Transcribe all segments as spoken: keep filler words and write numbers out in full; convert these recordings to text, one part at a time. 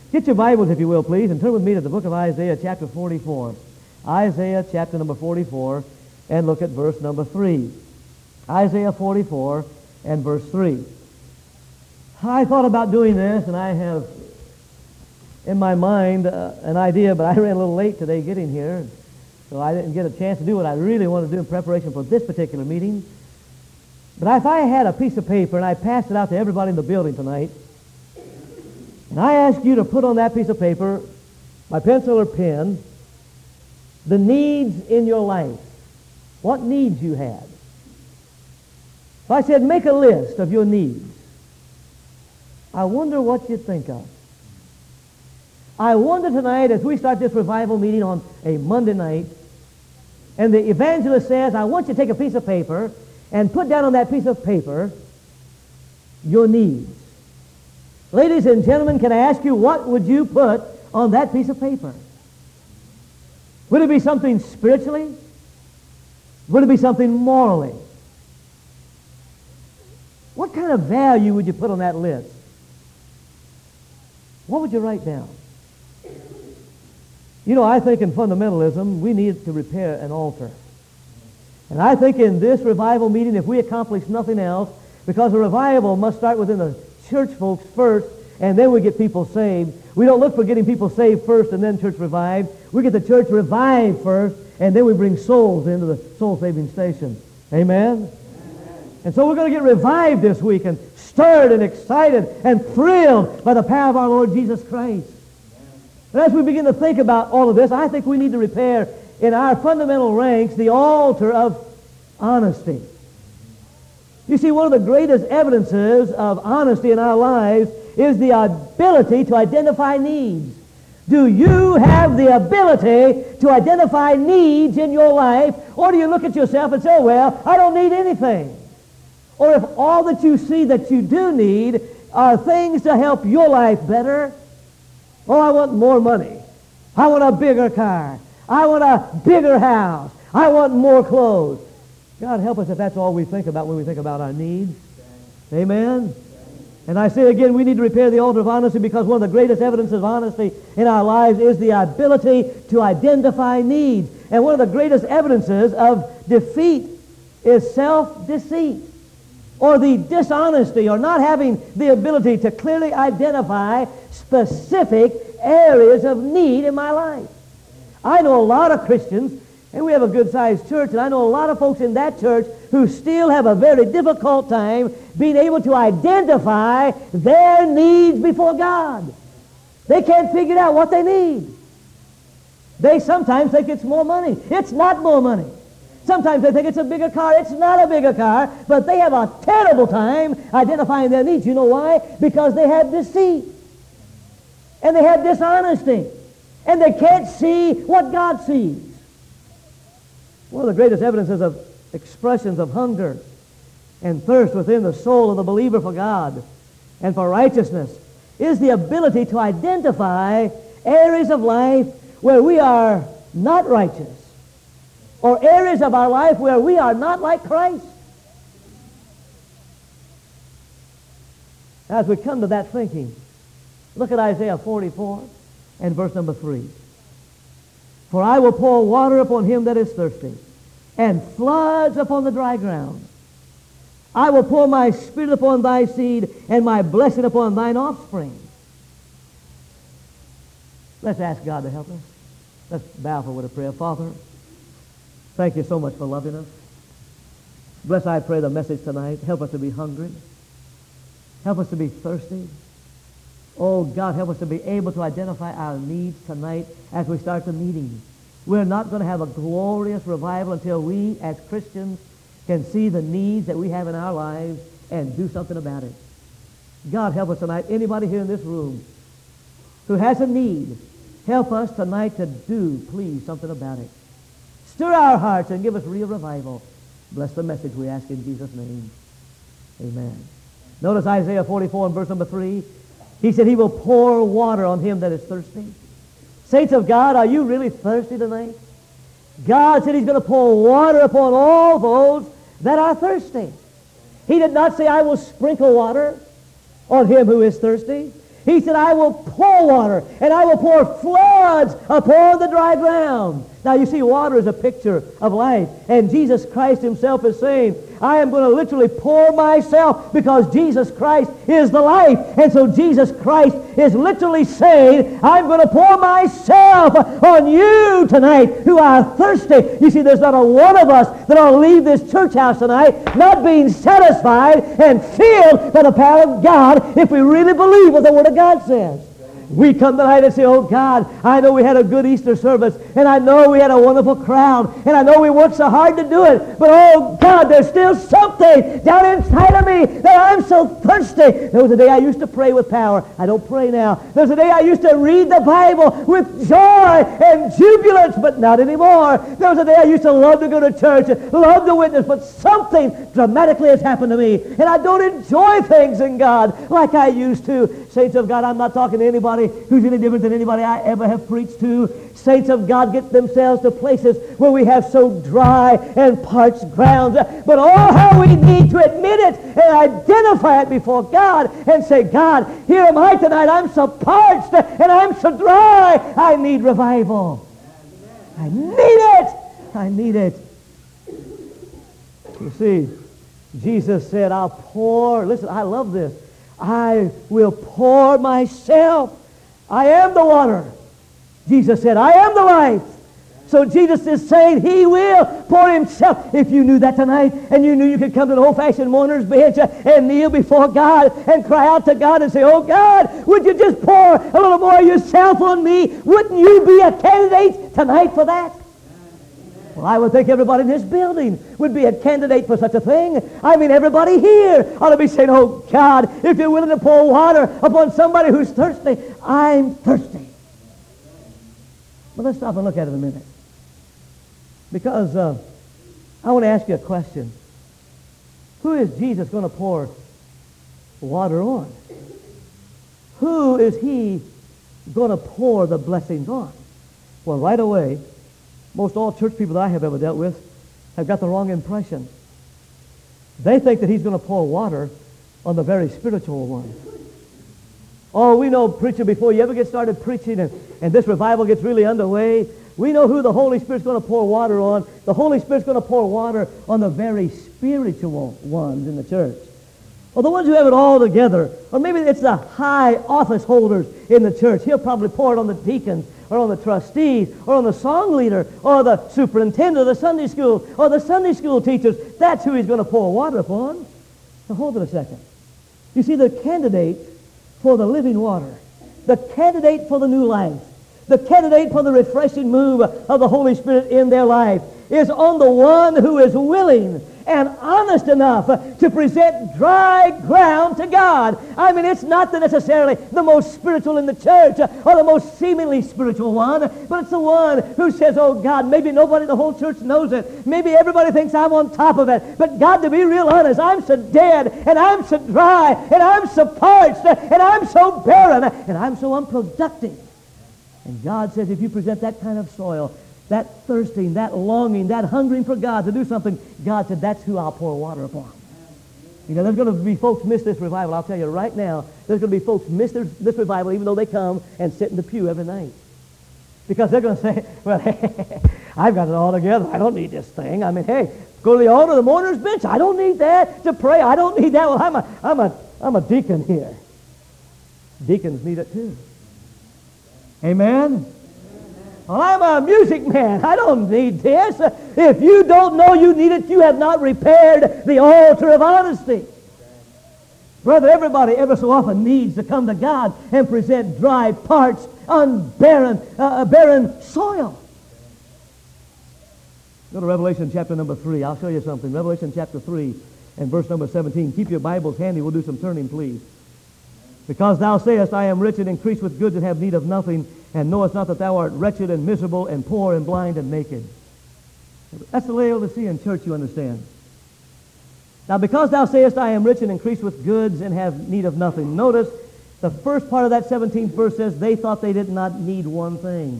Get your Bibles, if you will, please, and turn with me to the book of Isaiah, chapter forty-four. Isaiah, chapter number forty-four, and look at verse number three. Isaiah forty-four and verse three. I thought about doing this, and I have in my mind uh, an idea, but I ran a little late today getting here, so I didn't get a chance to do what I really wanted to do in preparation for this particular meeting. But if I had a piece of paper and I passed it out to everybody in the building tonight, and I asked you to put on that piece of paper, by pencil or pen, the needs in your life, what needs you had. If I said, make a list of your needs, I wonder what you'd think of. I wonder tonight, as we start this revival meeting on a Monday night, and the evangelist says, I want you to take a piece of paper and put down on that piece of paper your needs. Ladies and gentlemen, can I ask you, what would you put on that piece of paper? Would it be something spiritually? Would it be something morally? What kind of value would you put on that list? What would you write down? You know, I think in fundamentalism, we need to repair an altar. And I think in this revival meeting, if we accomplish nothing else, because a revival must start within the church folks first, and then we get people saved. We don't look for getting people saved first and then church revived. We get the church revived first, and then we bring souls into the soul-saving station. Amen? Amen. And so we're going to get revived this week and stirred and excited and thrilled by the power of our Lord Jesus Christ. And as we begin to think about all of this, I think we need to repair in our fundamental ranks the altar of honesty. You see, one of the greatest evidences of honesty in our lives is the ability to identify needs. Do you have the ability to identify needs in your life, or do you look at yourself and say, oh, well, I don't need anything? Or if all that you see that you do need are things to help your life better, oh, I want more money. I want a bigger car. I want a bigger house. I want more clothes. God help us if that's all we think about when we think about our needs. Amen? And I say again, we need to repair the altar of honesty, because one of the greatest evidences of honesty in our lives is the ability to identify needs. And one of the greatest evidences of defeat is self-deceit, or the dishonesty, or not having the ability to clearly identify specific areas of need in my life. I know a lot of Christians, and we have a good-sized church, and I know a lot of folks in that church who still have a very difficult time being able to identify their needs before God. They can't figure out what they need. They sometimes think it's more money. It's not more money. Sometimes they think it's a bigger car. It's not a bigger car, but they have a terrible time identifying their needs. You know why? Because they have deceit, and they have dishonesty, and they can't see what God sees. One of the greatest evidences of expressions of hunger and thirst within the soul of the believer for God and for righteousness is the ability to identify areas of life where we are not righteous, or areas of our life where we are not like Christ. As we come to that thinking, look at Isaiah forty-four and verse number three. For I will pour water upon him that is thirsty, and floods upon the dry ground. I will pour my spirit upon thy seed, and my blessing upon thine offspring. Let's ask God to help us. Let's bow for a word of prayer. Father, thank you so much for loving us. Bless, I pray, the message tonight. Help us to be hungry. Help us to be thirsty. Oh, God, help us to be able to identify our needs tonight as we start the meeting. We're not going to have a glorious revival until we, as Christians, can see the needs that we have in our lives and do something about it. God, help us tonight. Anybody here in this room who has a need, help us tonight to do, please, something about it. Stir our hearts and give us real revival. Bless the message we ask in Jesus' name. Amen. Notice Isaiah forty-four and verse number three. He said he will pour water on him that is thirsty. Saints of God, are you really thirsty tonight? God said he's going to pour water upon all those that are thirsty. He did not say, I will sprinkle water on him who is thirsty. He said, I will pour water, and I will pour floods upon the dry ground. Now you see, water is a picture of life. And Jesus Christ himself is saying, I am going to literally pour myself, because Jesus Christ is the life. And so Jesus Christ is literally saying, I'm going to pour myself on you tonight who are thirsty. You see, there's not a one of us that will leave this church house tonight not being satisfied and filled by the power of God if we really believe what the Word of God says. We come tonight and say, oh God, I know we had a good Easter service, and I know we had a wonderful crowd, and I know we worked so hard to do it, but oh God, there's still something down inside of me that I'm so thirsty. There was a day I used to pray with power. I don't pray now. There's a day I used to read the Bible with joy and jubilance, but not anymore. There was a day I used to love to go to church, love to witness, but something dramatically has happened to me, and I don't enjoy things in God like I used to. Saints of God, I'm not talking to anybody who's any different than anybody I ever have preached to. Saints of God get themselves to places where we have so dry and parched grounds. But oh, how we need to admit it and identify it before God and say, God, here am I tonight. I'm so parched and I'm so dry. I need revival. I need it. I need it. You see, Jesus said, I'll pour. Listen, I love this. I will pour myself. I am the water. Jesus said, I am the life. So Jesus is saying he will pour himself. If you knew that tonight, and you knew you could come to the old-fashioned mourner's bench and kneel before God and cry out to God and say, oh God, would you just pour a little more of yourself on me? Wouldn't you be a candidate tonight for that? Well, I would think everybody in this building would be a candidate for such a thing. I mean, everybody here ought to be saying, oh God, if you're willing to pour water upon somebody who's thirsty, I'm thirsty. But let's stop and look at it a minute. Because uh, I want to ask you a question. Who is Jesus going to pour water on? Who is he going to pour the blessings on? Well, right away, most all church people that I have ever dealt with have got the wrong impression. They think that he's going to pour water on the very spiritual one. Oh, we know, preacher, before you ever get started preaching and, and this revival gets really underway, we know who the Holy Spirit's going to pour water on. The Holy Spirit's going to pour water on the very spiritual ones in the church. Or the ones who have it all together. Or maybe it's the high office holders in the church. He'll probably pour it on the deacons, or on the trustees, or on the song leader, or the superintendent of the Sunday school, or the Sunday school teachers. That's who he's going to pour water upon. Now hold it a second. You see, the candidate for the living water, the candidate for the new life, the candidate for the refreshing move of the Holy Spirit in their life is on the one who is willing and honest enough to present dry ground to God. I mean, it's not the necessarily the most spiritual in the church or the most seemingly spiritual one, but it's the one who says, oh God, maybe nobody in the whole church knows it. Maybe everybody thinks I'm on top of it. But God, to be real honest, I'm so dead, and I'm so dry, and I'm so parched, and I'm so barren, and I'm so unproductive. And God says, if you present that kind of soil, that thirsting, that longing, that hungering for God to do something, God said, that's who I'll pour water upon. You know, there's going to be folks miss this revival. I'll tell you right now, there's going to be folks miss this, this revival even though they come and sit in the pew every night. Because they're going to say, well, I've got it all together. I don't need this thing. I mean, hey, go to the altar, the mourner's bench. I don't need that to pray. I don't need that. Well, I'm a, I'm a, I'm a deacon here. Deacons need it too. Amen? Well, I'm a music man. I don't need this. If you don't know you need it, you have not repaired the altar of honesty. Brother, everybody ever so often needs to come to God and present dry, parched, unbarren, uh, barren soil. Go to Revelation chapter number three. I'll show you something. Revelation chapter three and verse number seventeen. Keep your Bibles handy. We'll do some turning, please. Because thou sayest, I am rich and increased with goods and have need of nothing, and knowest not that thou art wretched and miserable and poor and blind and naked. That's the Laodicean church, you understand. Now, because thou sayest, I am rich and increased with goods and have need of nothing. Notice, the first part of that seventeenth verse says, they thought they did not need one thing.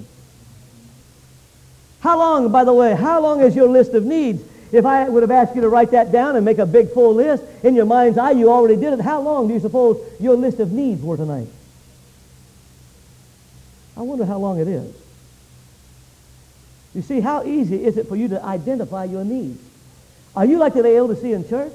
How long, by the way, how long is your list of needs? If I would have asked you to write that down and make a big full list, in your mind's eye you already did it. How long do you suppose your list of needs were tonight? I wonder how long it is. You see, how easy is it for you to identify your needs? Are you like the Laodicean church?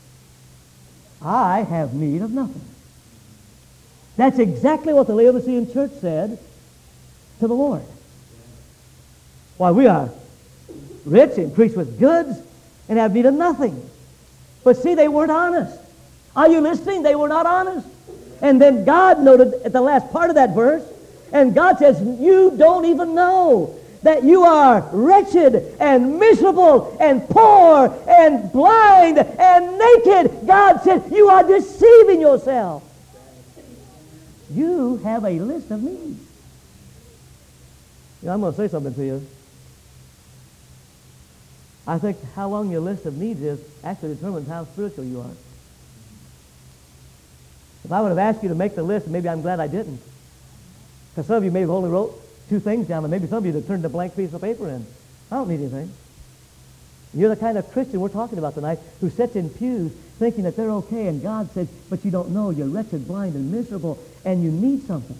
I have need of nothing. That's exactly what the Laodicean church said to the Lord. Why, we are rich, increased with goods, and have need of nothing. But see, they weren't honest. Are you listening? They were not honest. And then God noted at the last part of that verse, and God says, you don't even know that you are wretched and miserable and poor and blind and naked. God said, you are deceiving yourself. You have a list of needs. You know, I'm going to say something to you. I think how long your list of needs is actually determines how spiritual you are. If I would have asked you to make the list, maybe I'm glad I didn't. Because some of you may have only wrote two things down, and maybe some of you have turned a blank piece of paper in. I don't need anything. You're the kind of Christian we're talking about tonight who sits in pews thinking that they're okay, and God says, but you don't know, you're wretched, blind, and miserable, and you need something.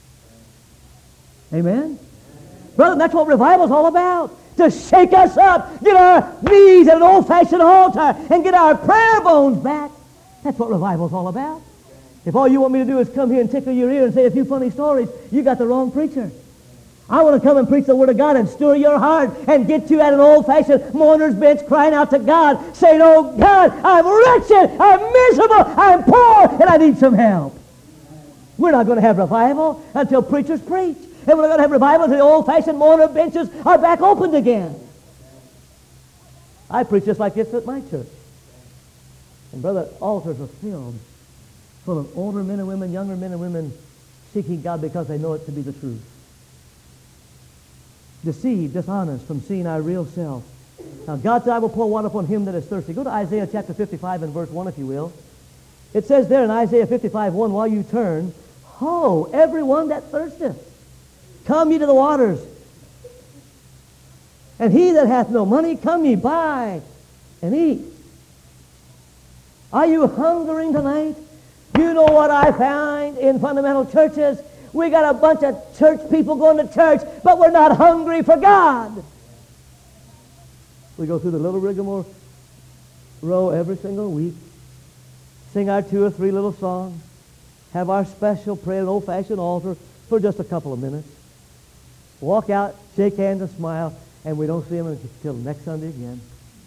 Amen? Brother, that's what revival's all about. To shake us up, get our knees at an old-fashioned altar, and get our prayer bones back. That's what revival's all about. If all you want me to do is come here and tickle your ear and say a few funny stories, you got the wrong preacher. I want to come and preach the Word of God and stir your heart and get you at an old-fashioned mourner's bench crying out to God, saying, oh God, I'm wretched, I'm miserable, I'm poor, and I need some help. We're not going to have revival until preachers preach. And we're not going to have revival until the old-fashioned mourner benches are back opened again. I preach just like this at my church. And brother, altars are filled full of older men and women, younger men and women seeking God because they know it to be the truth. Deceived, dishonest from seeing our real self. Now God said, I will pour water upon him that is thirsty. Go to Isaiah chapter fifty-five and verse one if you will. It says there in Isaiah fifty-five one, while you turn, ho, everyone that thirsteth, come ye to the waters. And he that hath no money, come ye, buy and eat. Are you hungering tonight? You know what I find in fundamental churches? We got a bunch of church people going to church, but we're not hungry for God. We go through the little rigmarole every single week, sing our two or three little songs, have our special prayer, an old-fashioned altar for just a couple of minutes, walk out, shake hands and smile, and we don't see them until next Sunday again.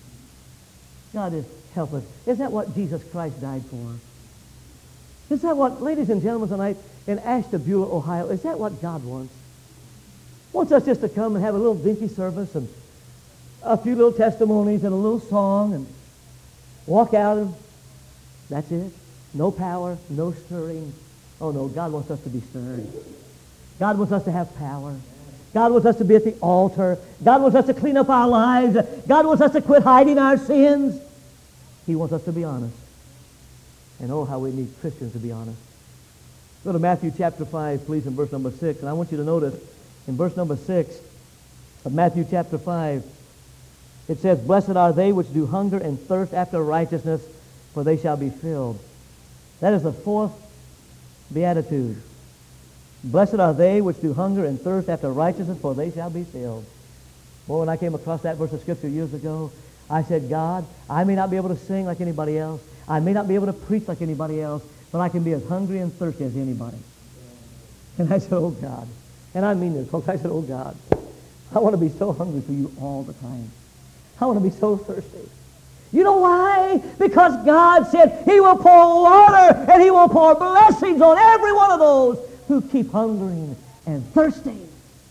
God is help us. Is that what Jesus Christ died for? Is that what, ladies and gentlemen, tonight in Ashtabula, Ohio, is that what God wants? Wants us just to come and have a little dinky service and a few little testimonies and a little song and walk out and that's it. No power, no stirring. Oh no, God wants us to be stirred. God wants us to have power. God wants us to be at the altar. God wants us to clean up our lives. God wants us to quit hiding our sins. He wants us to be honest. And oh, how we need Christians to be honest. Go to Matthew chapter five, please, in verse number six. And I want you to notice in verse number six of Matthew chapter five, it says, blessed are they which do hunger and thirst after righteousness, for they shall be filled. That is the fourth beatitude. Blessed are they which do hunger and thirst after righteousness, for they shall be filled. Boy, when I came across that verse of Scripture years ago, I said, God, I may not be able to sing like anybody else. I may not be able to preach like anybody else, but I can be as hungry and thirsty as anybody. And I said, oh, God. And I mean this, folks. I said, oh, God, I want to be so hungry for you all the time. I want to be so thirsty. You know why? Because God said he will pour water and he will pour blessings on every one of those who keep hungering and thirsting.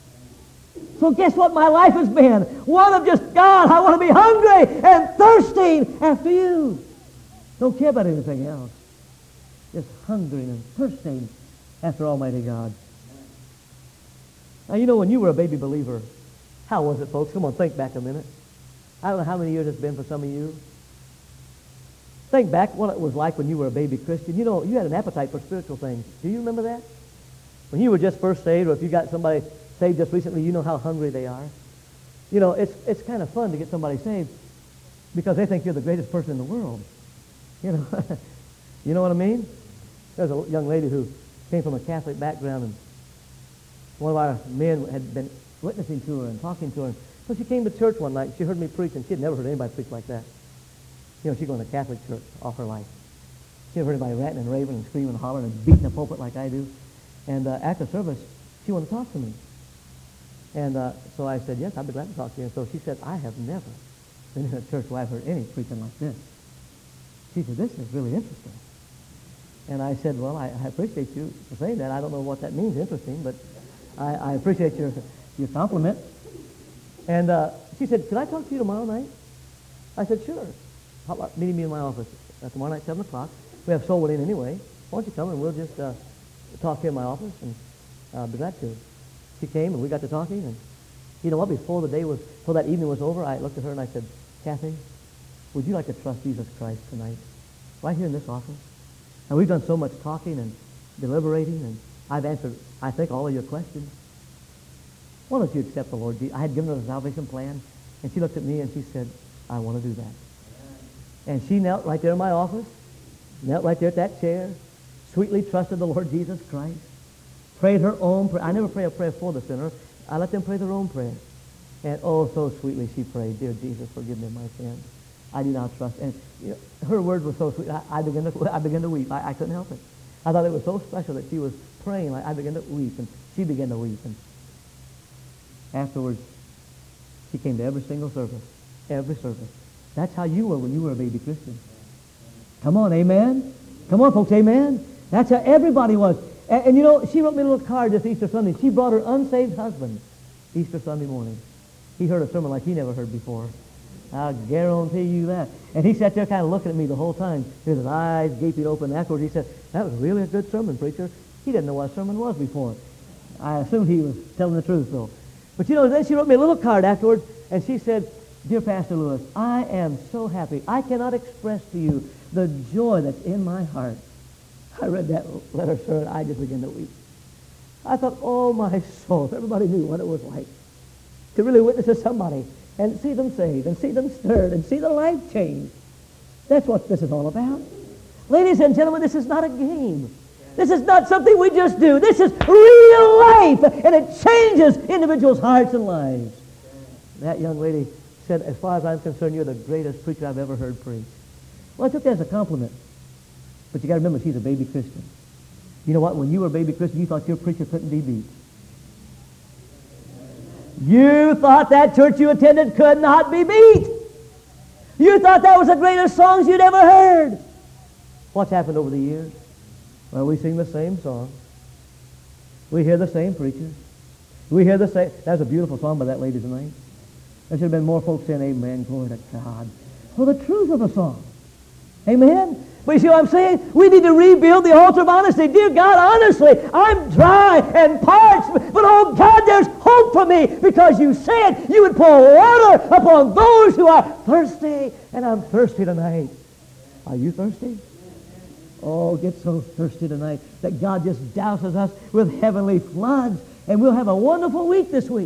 So guess what my life has been? One of just, God, I want to be hungry and thirsting after you. Don't care about anything else. Just hungering and thirsting after Almighty God. Now, you know, when you were a baby believer, how was it, folks? Come on, think back a minute. I don't know how many years it's been for some of you. Think back what it was like when you were a baby Christian. You know, you had an appetite for spiritual things. Do you remember that? When you were just first saved, or if you got somebody saved just recently, you know how hungry they are. You know, it's it's kind of fun to get somebody saved because they think you're the greatest person in the world. You know, you know what I mean? There's a young lady who came from a Catholic background, and one of our men had been witnessing to her and talking to her. So she came to church one night. She heard me preach, and she had never heard anybody preach like that. You know, she's going to Catholic church all her life. She never heard anybody ranting and raving and screaming and hollering and beating the pulpit like I do. And uh, after service, she wanted to talk to me. And uh, so I said, yes, I'd be glad to talk to you. And so she said, I have never been in a church where I've heard any preaching like this. She said, this is really interesting. And I said, well, I, I appreciate you for saying that. I don't know what that means, interesting, but I, I appreciate your, your compliment. And uh, she said, could I talk to you tomorrow night? I said, sure. How about meeting me in my office uh, tomorrow night, seven o'clock? We have soul winning anyway. Why don't you come and we'll just uh, talk here in my office, and I'll uh, be glad to. She came and we got to talking, and you know what, before the day was, before that evening was over, I looked at her and I said, Kathy, would you like to trust Jesus Christ tonight? Right here in this office? And we've done so much talking and deliberating, and I've answered, I think, all of your questions. Why don't you accept the Lord Jesus? I had given her the salvation plan, and she looked at me and she said, I want to do that. And she knelt right there in my office, knelt right there at that chair, sweetly trusted the Lord Jesus Christ, prayed her own prayer. I never pray a prayer for the sinner. I let them pray their own prayer. And oh, so sweetly she prayed, dear Jesus, forgive me my sins. I do not trust. And you know, her words were so sweet. I, I began to I began to weep. I, I couldn't help it. I thought it was so special that she was praying. Like I began to weep, and she began to weep. And afterwards, she came to every single service, every service. That's how you were when you were a baby Christian. Come on, amen. Come on, folks, amen. That's how everybody was. And, and you know, she wrote me a little card this Easter Sunday. She brought her unsaved husband Easter Sunday morning. He heard a sermon like he never heard before. I'll guarantee you that. And he sat there kind of looking at me the whole time. His eyes gaping open. Afterwards, he said, that was really a good sermon, preacher. He didn't know what a sermon was before. I assumed he was telling the truth, though. But you know, then she wrote me a little card afterwards, and she said, dear Pastor Lewis, I am so happy. I cannot express to you the joy that's in my heart. I read that letter, sir, and I just began to weep. I thought, oh, my soul, if everybody knew what it was like to really witness to somebody and see them saved and see them stirred and see their life changed. That's what this is all about. Ladies and gentlemen, this is not a game. This is not something we just do. This is real life, and it changes individuals' hearts and lives. That young lady said, as far as I'm concerned, you're the greatest preacher I've ever heard preach. Well, I took that as a compliment. But you got to remember, she's a baby Christian. You know what? When you were a baby Christian, you thought your preacher couldn't be beat. You thought that church you attended could not be beat. You thought that was the greatest songs you'd ever heard. What's happened over the years? Well, we sing the same song. We hear the same preachers. We hear the same. That was a beautiful song by that lady tonight. There should have been more folks saying amen, glory to God, for the truth of the song. Amen? But you see what I'm saying? We need to rebuild the altar of honesty. Dear God, honestly, I'm dry and parched, but oh God, there's hope for me, because you said you would pour water upon those who are thirsty, and I'm thirsty tonight. Are you thirsty? Oh, get so thirsty tonight that God just douses us with heavenly floods, and we'll have a wonderful week this week.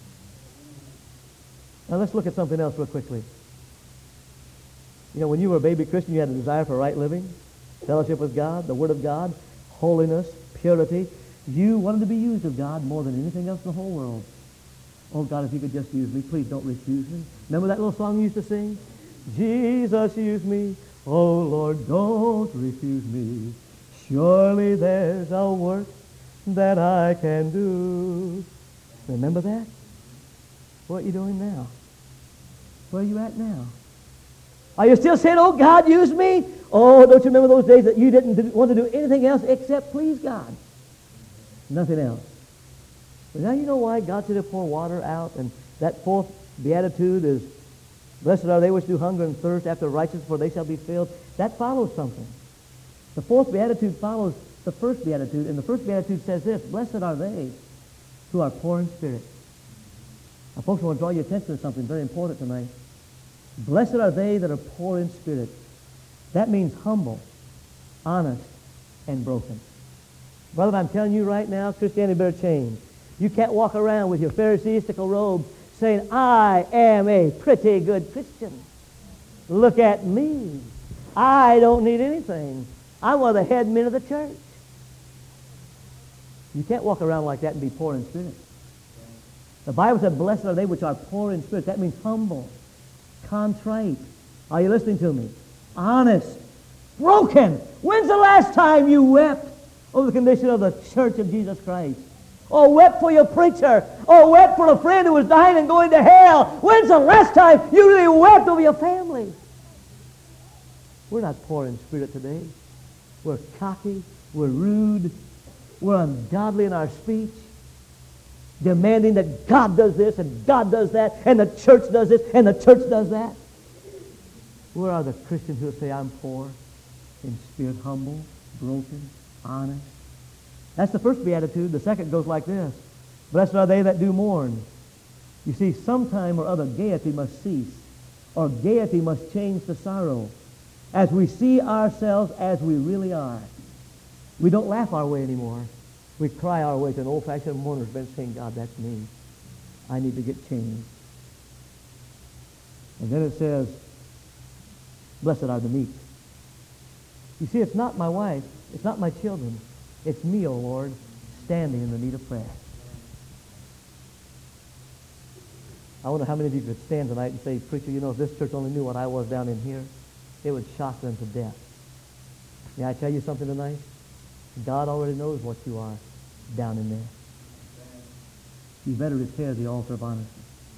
Now let's look at something else real quickly. You know, when you were a baby Christian, you had a desire for right living, fellowship with God, the Word of God, holiness, purity. You wanted to be used of God more than anything else in the whole world. Oh, God, if you could just use me, please don't refuse me. Remember that little song you used to sing? Jesus, use me. Oh, Lord, don't refuse me. Surely there's a work that I can do. Remember that? What are you doing now? Where are you at now? Are you still saying, oh, God, use me? Oh, don't you remember those days that you didn't do, want to do anything else except please God? Nothing else. But now you know why God said to pour water out, and that fourth beatitude is, blessed are they which do hunger and thirst after righteousness, for they shall be filled. That follows something. The fourth beatitude follows the first beatitude, and the first beatitude says this, blessed are they who are poor in spirit. Now, folks, I want to draw your attention to something very important tonight. Blessed are they that are poor in spirit. That means humble, honest, and broken. Brother, I'm telling you right now, Christianity better change. You can't walk around with your Pharisaistical robe saying, I am a pretty good Christian. Look at me. I don't need anything. I'm one of the head men of the church. You can't walk around like that and be poor in spirit. The Bible said, blessed are they which are poor in spirit. That means humble, contrite. Are you listening to me? Honest, broken. When's the last time you wept over the condition of the church of Jesus Christ? Or wept for your preacher? Or wept for a friend who was dying and going to hell? When's the last time you really wept over your family? We're not poor in spirit today. We're cocky. We're rude. We're ungodly in our speech, demanding that God does this and God does that and the church does this and the church does that. Where are the Christians who say, I'm poor in spirit, humble, broken, honest? That's the first beatitude. The second goes like this. Blessed are they that do mourn. You see, sometime or other gaiety must cease, or gaiety must change to sorrow, as we see ourselves as we really are. We don't laugh our way anymore. We cry our way to an old-fashioned mourner's bench saying, God, that's me. I need to get changed. And then it says, blessed are the meek. You see, it's not my wife. It's not my children. It's me, O Lord, standing in the need of prayer. I wonder how many of you could stand tonight and say, preacher, you know, if this church only knew what I was down in here, it would shock them to death. May I tell you something tonight? God already knows what you are down in there. You better repair the altar of honesty.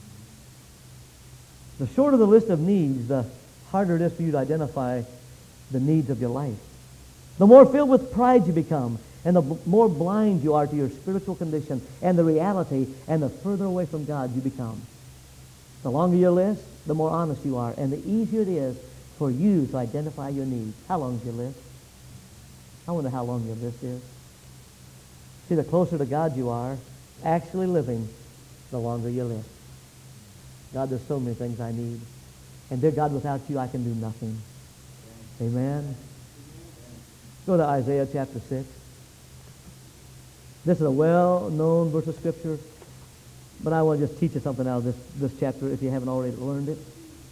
The shorter the list of needs, the harder it is for you to identify the needs of your life. The more filled with pride you become, and the b- more blind you are to your spiritual condition and the reality, and the further away from God you become. The longer your list, the more honest you are, and the easier it is for you to identify your needs. How long is your list? I wonder how long your list is. See, the closer to God you are, actually living, the longer your list. God, there's so many things I need. And dear God, without you, I can do nothing. Amen. Go to Isaiah chapter six. This is a well-known verse of Scripture, but I want to just teach you something out of this, this chapter if you haven't already learned it.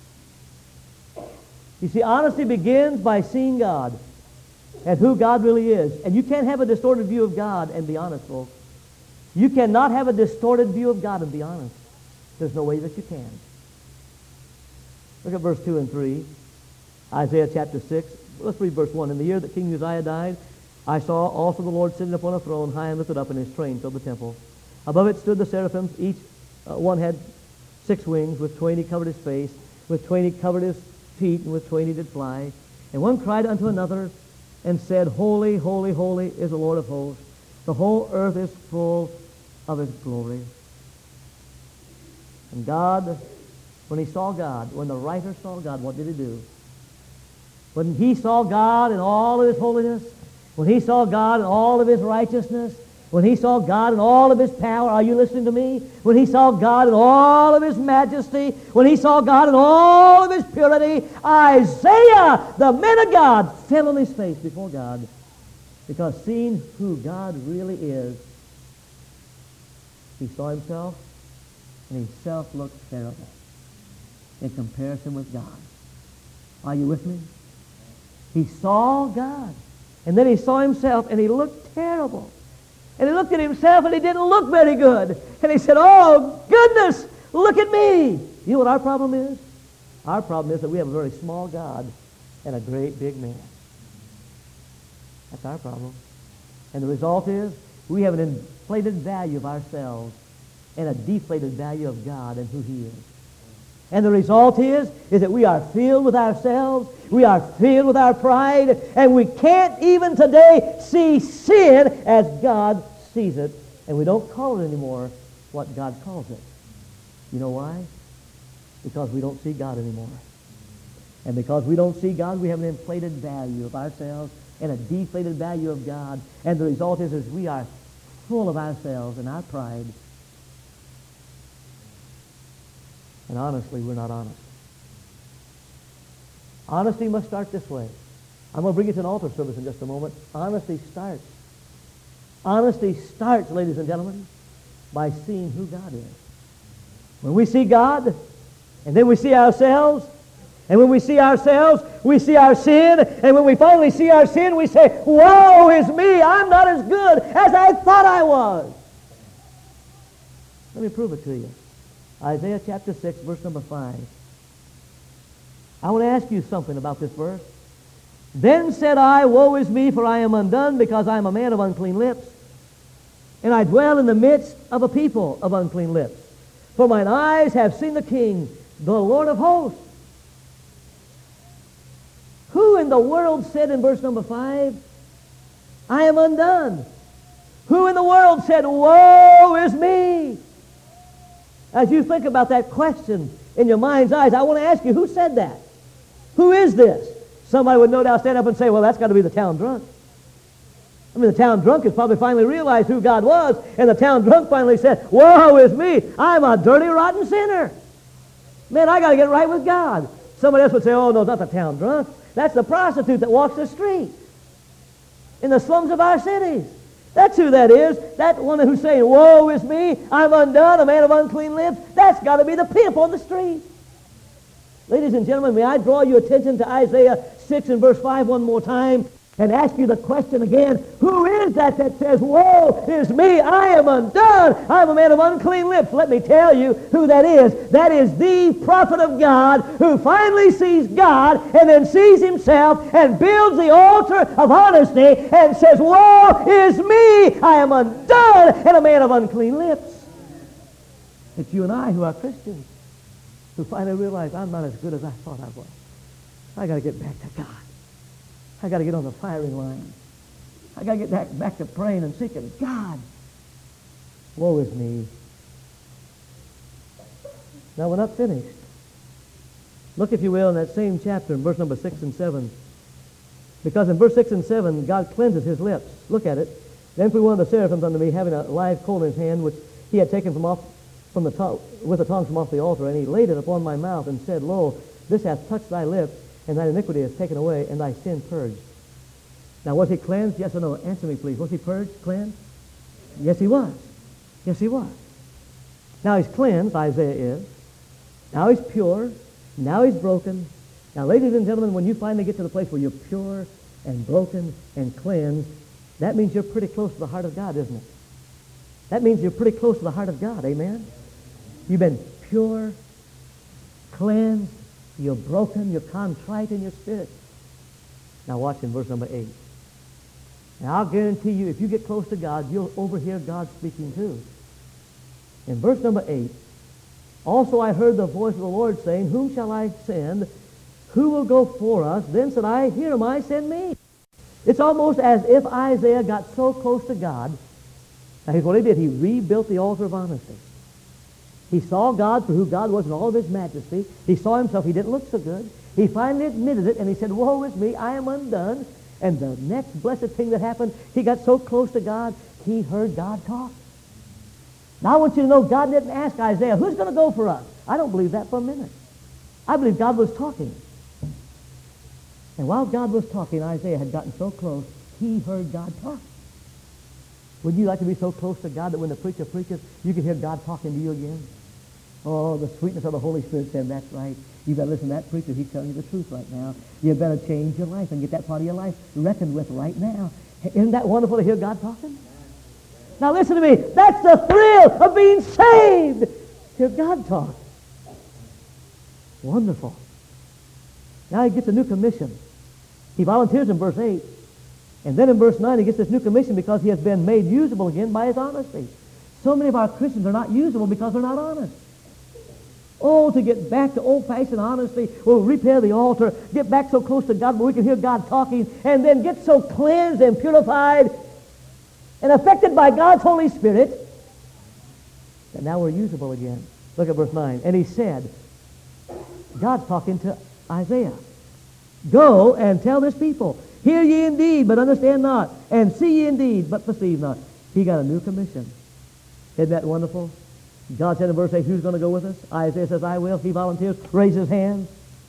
You see, honesty begins by seeing God and who God really is. And you can't have a distorted view of God and be honest, folks. You cannot have a distorted view of God and be honest. There's no way that you can. Look at verse two and three. Isaiah chapter six. Let's read verse one. In the year that King Uzziah died, I saw also the Lord sitting upon a throne, high and lifted up, and his train filled the temple. Above it stood the seraphims. Each uh, one had six wings. With twain he covered his face. With twain he covered his feet, and with twain he did fly. And one cried unto another, and said, Holy, holy, holy is the Lord of hosts. The whole earth is full of his glory. And God, when he saw God, when the writer saw God, what did he do? When he saw God in all of his holiness, when he saw God in all of his righteousness, when he saw God in all of his power, are you listening to me? When he saw God in all of his majesty, when he saw God in all of his purity, Isaiah, the man of God, fell on his face before God, because seeing who God really is, he saw himself, and himself looked terrible in comparison with God. Are you with me? He saw God, and then he saw himself, and he looked terrible. And he looked at himself, and he didn't look very good. And he said, oh, goodness, look at me. You know what our problem is? Our problem is that we have a very small God and a great big man. That's our problem. And the result is we have an inflated value of ourselves and a deflated value of God and who he is. And the result is, is that we are filled with ourselves, we are filled with our pride, and we can't even today see sin as God sees it, and we don't call it anymore what God calls it. You know why? Because we don't see God anymore. And because we don't see God, we have an inflated value of ourselves and a deflated value of God. And the result is, is we are full of ourselves and our pride. And honestly, we're not honest. Honesty must start this way. I'm going to bring you to an altar service in just a moment. Honesty starts. Honesty starts, ladies and gentlemen, by seeing who God is. When we see God, and then we see ourselves, And when we see ourselves, we see our sin. And when we finally see our sin, we say, woe is me. I'm not as good as I thought I was. Let me prove it to you. Isaiah chapter six, verse number five. I want to ask you something about this verse. Then said I, woe is me, for I am undone, because I am a man of unclean lips. And I dwell in the midst of a people of unclean lips. For mine eyes have seen the King, the Lord of hosts. Who in the world said in verse number five, I am undone? Who in the world said, woe is me? As you think about that question in your mind's eyes, I want to ask you, who said that? Who is this? Somebody would no doubt stand up and say, well, that's got to be the town drunk. I mean, the town drunk has probably finally realized who God was, and the town drunk finally said, woe is me. I'm a dirty, rotten sinner. Man, I got to get right with God. Somebody else would say, oh, no, it's not the town drunk. That's the prostitute that walks the street in the slums of our cities. That's who that is. That one who's saying, woe is me, I'm undone, a man of unclean lips. That's got to be the pimp on the street. Ladies and gentlemen, may I draw your attention to Isaiah six and verse five one more time and ask you the question again. Who is that that says, woe is me, I am undone, I'm a man of unclean lips? Let me tell you who that is. That is the prophet of God who finally sees God and then sees himself and builds the altar of honesty and says, woe is me, I am undone and a man of unclean lips. It's you and I who are Christians who finally realize I'm not as good as I thought I was. I got to get back to God. I got to get on the firing line. I got to get back, back to praying and seeking God. Woe is me. Now we're not finished. Look, if you will, in that same chapter in verse number six and seven. Because in verse six and seven, God cleanses his lips. Look at it. Then flew one of the seraphims unto me, having a live coal in his hand, which he had taken from off from the tongue, with the tongue from off the altar, and he laid it upon my mouth and said, lo, this hath touched thy lips, and thine iniquity is taken away, and thy sin purged. Now, was he cleansed? Yes or no? Answer me, please. Was he purged, cleansed? Yes, he was. Yes, he was. Now he's cleansed, Isaiah is. Now he's pure. Now he's broken. Now, ladies and gentlemen, when you finally get to the place where you're pure and broken and cleansed, that means you're pretty close to the heart of God, isn't it? That means you're pretty close to the heart of God, amen? You've been pure, cleansed, you're broken, you're contrite in your spirit. Now watch in verse number eight. Now I'll guarantee you, if you get close to God, you'll overhear God speaking too. In verse number eight, also I heard the voice of the Lord saying, whom shall I send? Who will go for us? Then said I, here am I, send me. It's almost as if Isaiah got so close to God. Now here's what he did. He rebuilt the altar of honesty. He saw God for who God was in all of his majesty. He saw himself. He didn't look so good. He finally admitted it, and he said, woe is me, I am undone. And the next blessed thing that happened, he got so close to God, he heard God talk. Now I want you to know, God didn't ask Isaiah, who's going to go for us? I don't believe that for a minute. I believe God was talking. And while God was talking, Isaiah had gotten so close, he heard God talk. Would you like to be so close to God that when the preacher preaches, you can hear God talking to you again? Oh, the sweetness of the Holy Spirit saying, that's right. You better listen to that preacher. He's telling you the truth right now. You better change your life and get that part of your life reckoned with right now. Isn't that wonderful to hear God talking? Now listen to me. That's the thrill of being saved. Hear God talk. Wonderful. Now he gets a new commission. He volunteers in verse eight. And then in verse nine, he gets this new commission because he has been made usable again by his honesty. So many of our Christians are not usable because they're not honest. Oh, to get back to old-fashioned honesty, we'll repair the altar, get back so close to God where we can hear God talking, and then get so cleansed and purified and affected by God's Holy Spirit that now we're usable again. Look at verse nine. And he said, God's talking to Isaiah, go and tell this people, hear ye indeed, but understand not, and see ye indeed, but perceive not. He got a new commission. Isn't that wonderful? God said in verse eight, who's going to go with us? Isaiah says, I will. He volunteers, raises hands.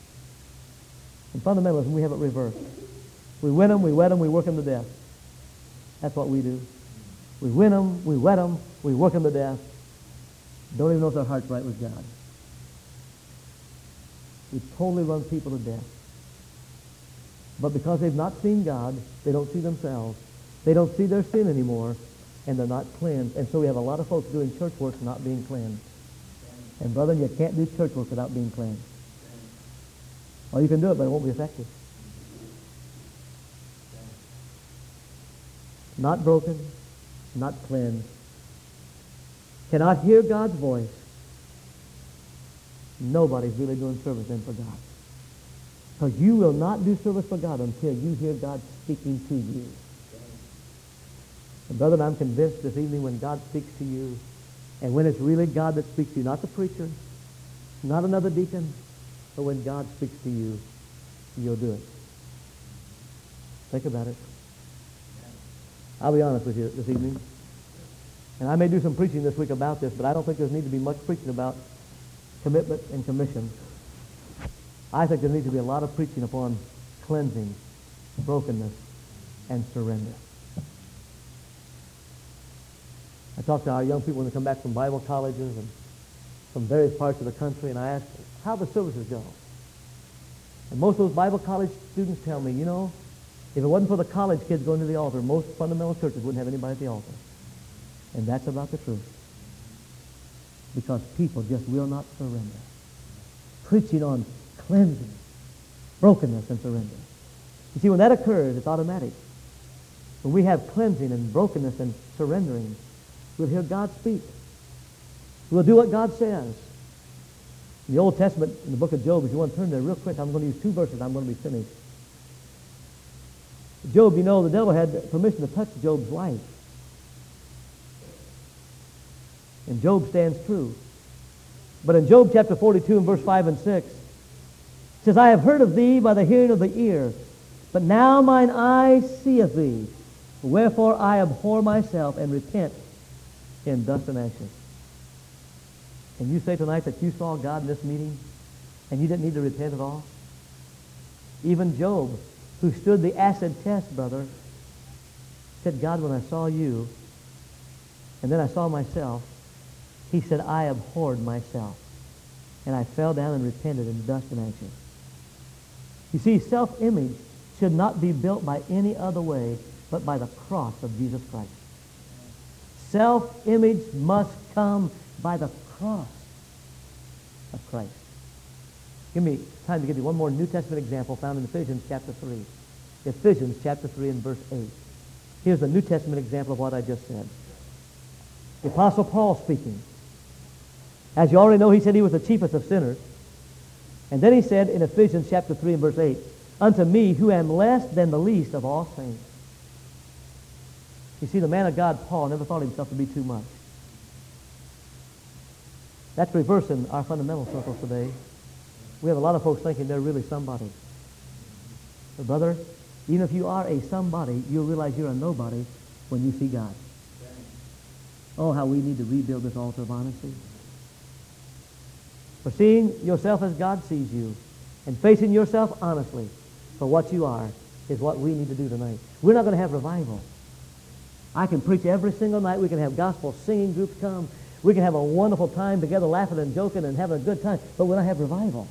In fundamentalism, we have it reversed. We win them, we wed them, we work them to death. That's what we do. We win them, we wed them, we work them to death. Don't even know if their heart's right with God. We totally run people to death. But because they've not seen God, they don't see themselves. They don't see their sin anymore, and they're not cleansed. And so we have a lot of folks doing church work not being cleansed. And brethren, you can't do church work without being cleansed. Or you can do it, but it won't be effective. Not broken, not cleansed. Cannot hear God's voice. Nobody's really doing service then for God. Because you will not do service for God until you hear God speaking to you. And brother, I'm convinced this evening when God speaks to you, and when it's really God that speaks to you, not the preacher, not another deacon, but when God speaks to you, you'll do it. Think about it. I'll be honest with you this evening. And I may do some preaching this week about this, but I don't think there's need to be much preaching about commitment and commission. I think there needs to be a lot of preaching upon cleansing, brokenness, and surrender. I talk to our young people when they come back from Bible colleges and from various parts of the country, and I ask how the services go. And most of those Bible college students tell me, you know, if it wasn't for the college kids going to the altar, most fundamental churches wouldn't have anybody at the altar. And that's about the truth. Because people just will not surrender. Preaching on cleansing, brokenness, and surrender. You see, when that occurs, it's automatic. When we have cleansing and brokenness and surrendering, we'll hear God speak. We'll do what God says. In the Old Testament, in the book of Job, if you want to turn there real quick, I'm going to use two verses. I'm going to be finished. Job, you know, the devil had permission to touch Job's life. And Job stands true. But in Job chapter forty-two and verse five and six, it says, I have heard of thee by the hearing of the ear, but now mine eye seeth thee. Wherefore I abhor myself and repent in dust and ashes. Can you say tonight that you saw God in this meeting and you didn't need to repent at all? Even Job, who stood the acid test, brother, said, God, when I saw you, and then I saw myself, he said, I abhorred myself. And I fell down and repented in dust and ashes. You see, self-image should not be built by any other way but by the cross of Jesus Christ. Self-image must come by the cross of Christ. Give me time to give you one more New Testament example found in Ephesians chapter three. Ephesians chapter three and verse eight. Here's a New Testament example of what I just said. The Apostle Paul speaking. As you already know, he said he was the chiefest of sinners. And then he said in Ephesians chapter three and verse eight, unto me who am less than the least of all saints. You see, the man of God, Paul, never thought himself to be too much. That's reversing our fundamental circles today. We have a lot of folks thinking they're really somebody. But brother, even if you are a somebody, you'll realize you're a nobody when you see God. Oh, how we need to rebuild this altar of honesty. For seeing yourself as God sees you and facing yourself honestly for what you are is what we need to do tonight. We're not going to have revival. I can preach every single night. We can have gospel singing groups come. We can have a wonderful time together laughing and joking and having a good time. But we're not have revival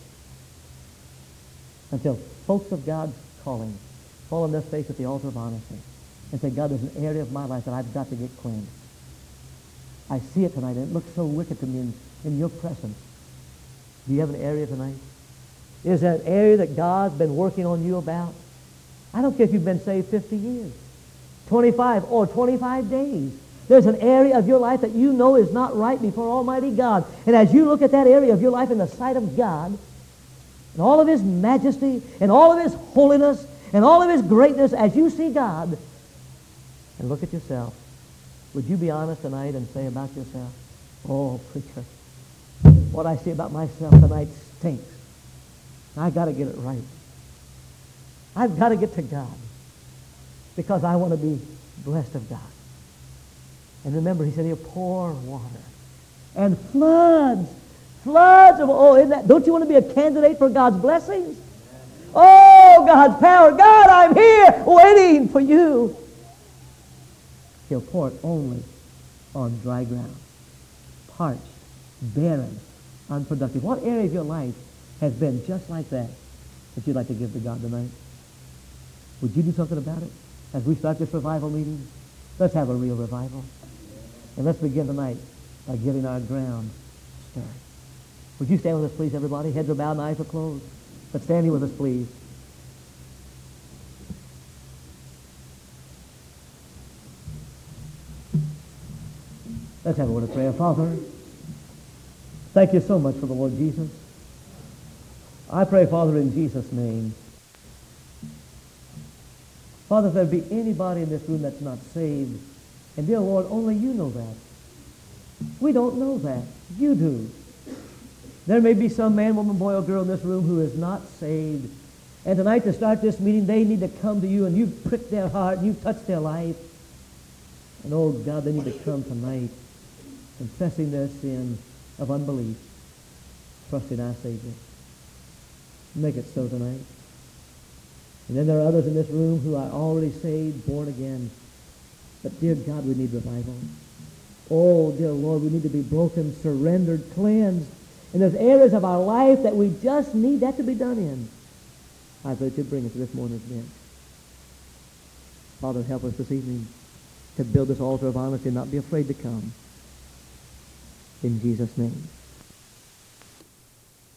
until folks of God's calling fall on their face at the altar of honesty and say, God, there's an area of my life that I've got to get cleansed. I see it tonight, and it looks so wicked to me in, in your presence. Do you have an area tonight? Is there an area that God's been working on you about? I don't care if you've been saved fifty years, twenty-five, or twenty-five days. There's an area of your life that you know is not right before Almighty God. And as you look at that area of your life in the sight of God, and all of His majesty, and all of His holiness, and all of His greatness, as you see God, and look at yourself, would you be honest tonight and say about yourself, oh, preacher, what I see about myself tonight stinks. I've got to get it right. I've got to get to God because I want to be blessed of God. And remember, He said He'll pour water and floods, floods of, oh, isn't that, don't you want to be a candidate for God's blessings? Oh, God's power. God, I'm here waiting for you. He'll pour it only on dry ground, parched, barren, unproductive. What area of your life has been just like that that you'd like to give to God tonight? Would you do something about it as we start this revival meeting? Let's have a real revival. And let's begin tonight by getting our ground stirred. Would you stand with us, please, everybody? Heads are bowed and eyes are closed. But stand here with us, please. Let's have a word of prayer. Father, thank you so much for the Lord Jesus. I pray, Father, in Jesus' name. Father, if there be anybody in this room that's not saved, and dear Lord, only you know that. We don't know that. You do. There may be some man, woman, boy, or girl in this room who is not saved. And tonight to start this meeting, they need to come to you, and you've pricked their heart, and you've touched their life. And oh God, they need to come tonight confessing their sin of unbelief, trusting our Savior. Make it so tonight. And then there are others in this room who are already saved, born again. But dear God, we need revival. Oh, dear Lord, we need to be broken, surrendered, cleansed. And there's areas of our life that we just need that to be done in. I pray that you bring us to this morning's event. Father, help us this evening to build this altar of honesty and not be afraid to come. In Jesus' name.